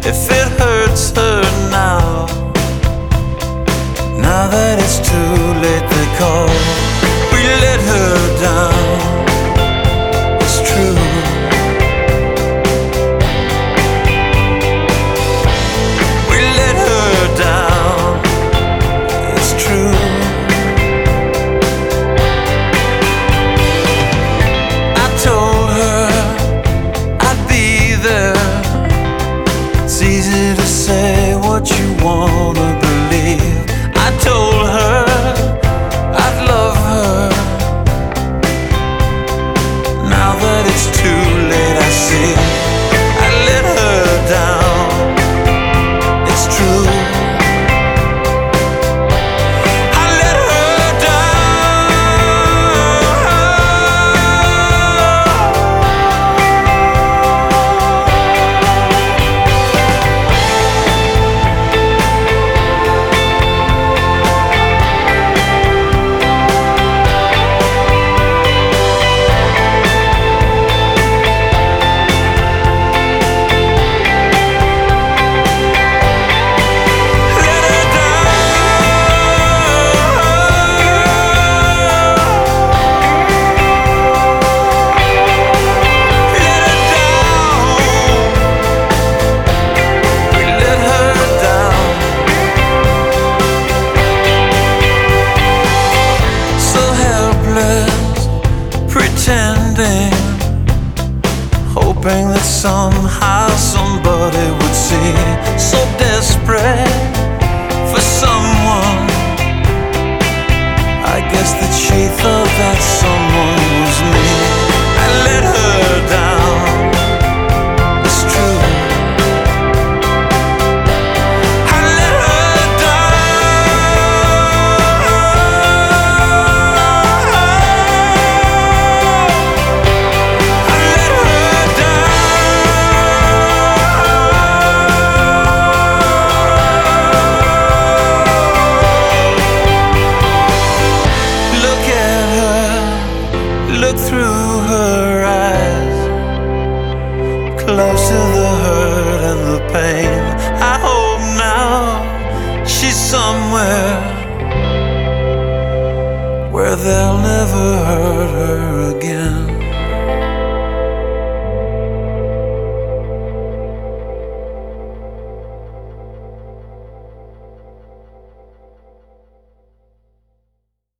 if it hurts her now. Now that it's too late, they call. We let her down. It's true. We let her down. It's true. I told her I'd be there. It's easy to say what you wanna believe. I told her I'd love her. Now that it's too late, I see I let her down. It's true. I let her pretending, hoping that somehow somebody would see. So desperate for someone, I guess that she thought that someone was me. I let her down. It's true. I let her look through her eyes, close to the hurt and the pain. I hope now she's somewhere where they'll never hurt her again.